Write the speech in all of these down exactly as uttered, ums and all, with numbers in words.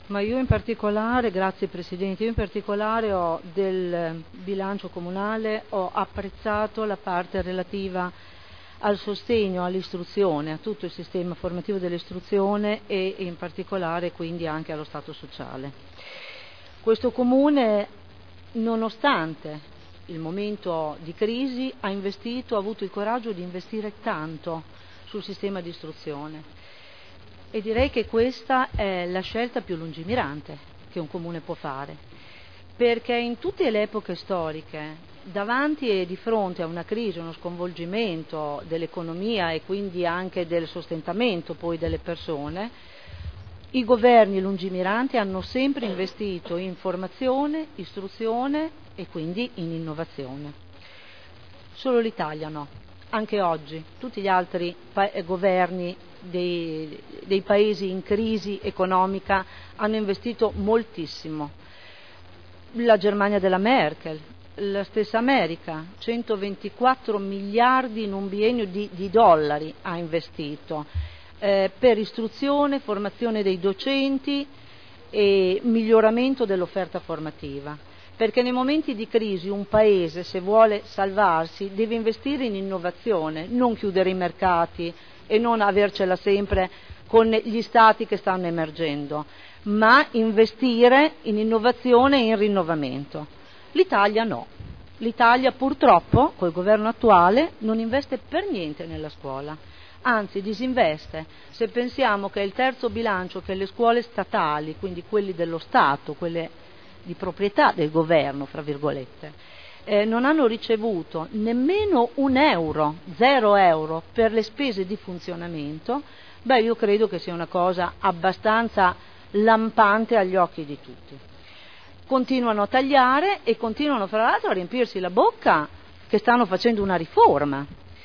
Ma io in particolare, grazie Presidente, io in particolare ho del bilancio comunale, ho apprezzato la parte relativa al sostegno all'istruzione, a tutto il sistema formativo dell'istruzione e in particolare quindi anche allo Stato sociale. Questo Comune, nonostante il momento di crisi, ha investito, ha avuto il coraggio di investire tanto sul sistema di istruzione. E direi che questa è la scelta più lungimirante che un comune può fare, perché in tutte le epoche storiche, davanti e di fronte a una crisi, uno sconvolgimento dell'economia e quindi anche del sostentamento poi delle persone, i governi lungimiranti hanno sempre investito in formazione, istruzione e quindi in innovazione. Solo l'Italia no. Anche oggi tutti gli altri pa- governi dei, dei paesi in crisi economica hanno investito moltissimo. La Germania della Merkel, la stessa America, centoventiquattro miliardi in un biennio di, di dollari ha investito eh, per istruzione, formazione dei docenti e miglioramento dell'offerta formativa. Perché nei momenti di crisi un paese, se vuole salvarsi, deve investire in innovazione, non chiudere i mercati e non avercela sempre con gli stati che stanno emergendo, ma investire in innovazione e in rinnovamento. L'Italia no. L'Italia purtroppo, col governo attuale, non investe per niente nella scuola, anzi disinveste. Se pensiamo che è il terzo bilancio che le scuole statali, quindi quelli dello Stato, quelle di proprietà del governo, fra virgolette, eh, non hanno ricevuto nemmeno un euro, zero euro per le spese di funzionamento, beh, io credo che sia una cosa abbastanza lampante agli occhi di tutti. Continuano a tagliare e continuano fra l'altro a riempirsi la bocca che stanno facendo una riforma.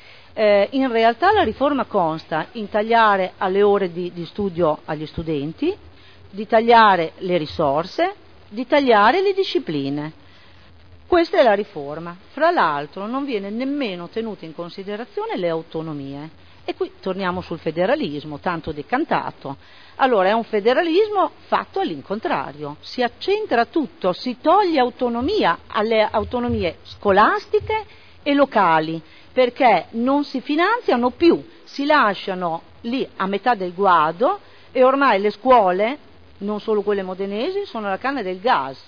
Eh, in realtà la riforma consta in tagliare alle ore di, di studio agli studenti, di tagliare le risorse, di tagliare le discipline. Questa è la riforma. Fra l'altro non viene nemmeno tenuta in considerazione le autonomie. E qui torniamo sul federalismo, tanto decantato. Allora è un federalismo fatto all'incontrario. Si accentra tutto, si toglie autonomia alle autonomie scolastiche e locali, perché non si finanziano più, si lasciano lì a metà del guado e ormai le scuole, non solo quelle modenesi, sono alla canna del gas.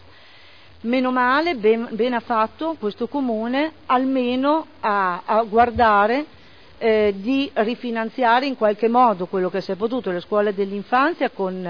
Meno male, ben, ben ha fatto questo comune almeno a, a guardare eh, di rifinanziare in qualche modo quello che si è potuto. Le scuole dell'infanzia con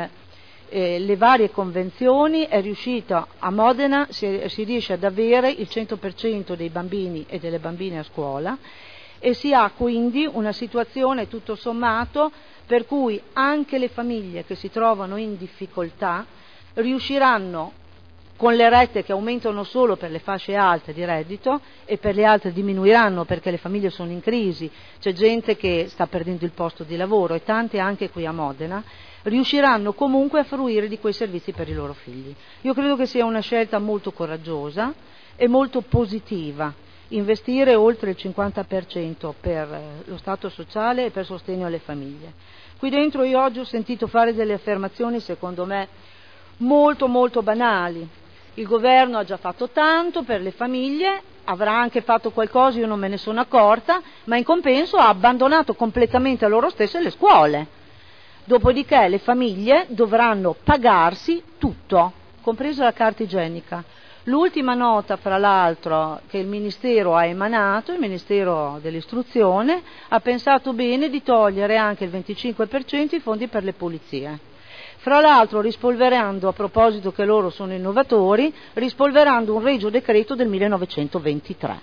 eh, le varie convenzioni è riuscita, a Modena si, si riesce ad avere il cento per cento dei bambini e delle bambine a scuola e si ha quindi una situazione tutto sommato per cui anche le famiglie che si trovano in difficoltà riusciranno, con le rette che aumentano solo per le fasce alte di reddito e per le altre diminuiranno perché le famiglie sono in crisi, c'è gente che sta perdendo il posto di lavoro e tante anche qui a Modena, riusciranno comunque a fruire di quei servizi per i loro figli. Io credo che sia una scelta molto coraggiosa e molto positiva, investire oltre il cinquanta per cento per lo Stato sociale e per sostegno alle famiglie. Qui dentro io oggi ho sentito fare delle affermazioni secondo me molto molto banali. Il governo ha già fatto tanto per le famiglie, avrà anche fatto qualcosa, io non me ne sono accorta, ma in compenso ha abbandonato completamente a loro stesse le scuole. Dopodiché le famiglie dovranno pagarsi tutto, compresa la carta igienica. L'ultima nota, fra l'altro, che il Ministero ha emanato, il Ministero dell'Istruzione, ha pensato bene di togliere anche il venticinque per cento i fondi per le pulizie. Fra l'altro rispolverando, a proposito che loro sono innovatori, rispolverando un regio decreto del millenovecentoventitré.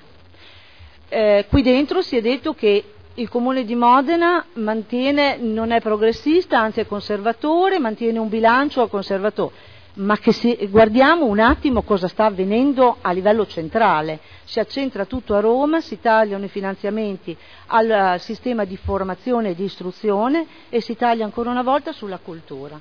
Eh, qui dentro si è detto che il Comune di Modena mantiene, non è progressista, anzi è conservatore, mantiene un bilancio conservatore. Ma che se guardiamo un attimo cosa sta avvenendo a livello centrale, si accentra tutto a Roma, si tagliano i finanziamenti al sistema di formazione e di istruzione e si taglia ancora una volta sulla cultura.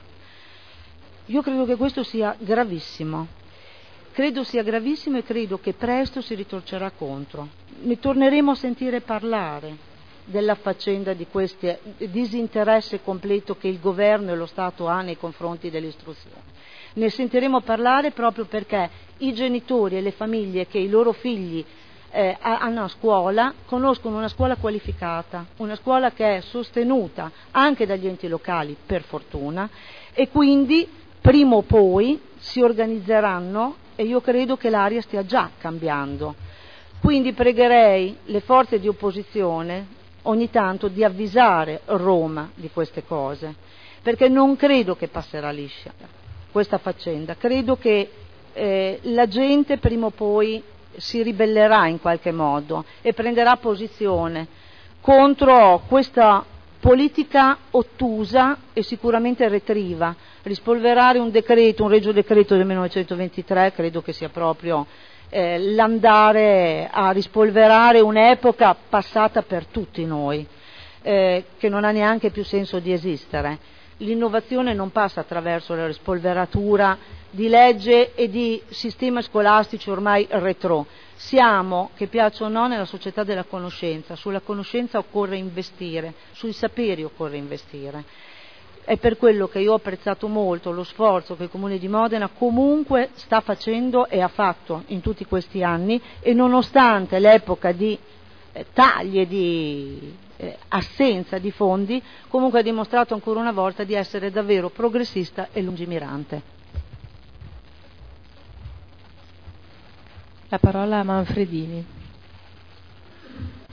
Io credo che questo sia gravissimo, credo sia gravissimo e credo che presto si ritorcerà contro. Ne torneremo a sentire parlare, della faccenda di questo disinteresse completo che il governo e lo Stato ha nei confronti dell'istruzione. Ne sentiremo parlare proprio perché i genitori e le famiglie che i loro figli eh, hanno a scuola conoscono una scuola qualificata, una scuola che è sostenuta anche dagli enti locali, per fortuna, e quindi prima o poi si organizzeranno, e io credo che l'aria stia già cambiando. Quindi pregherei le forze di opposizione ogni tanto di avvisare Roma di queste cose, perché non credo che passerà liscia questa faccenda, credo che eh, la gente prima o poi si ribellerà in qualche modo e prenderà posizione contro questa politica ottusa e sicuramente retriva. Rispolverare un decreto, un regio decreto del millenovecentoventitré, credo che sia proprio eh, l'andare a rispolverare un'epoca passata per tutti noi, eh, che non ha neanche più senso di esistere. L'innovazione non passa attraverso la rispolveratura di legge e di sistemi scolastici ormai retro. Siamo, che piaccia o no, nella società della conoscenza. Sulla conoscenza occorre investire, sui saperi occorre investire. È per quello che io ho apprezzato molto lo sforzo che il Comune di Modena comunque sta facendo e ha fatto in tutti questi anni, e nonostante l'epoca di eh, tagli e di eh, assenza di fondi, comunque ha dimostrato ancora una volta di essere davvero progressista e lungimirante. La parola a Manfredini.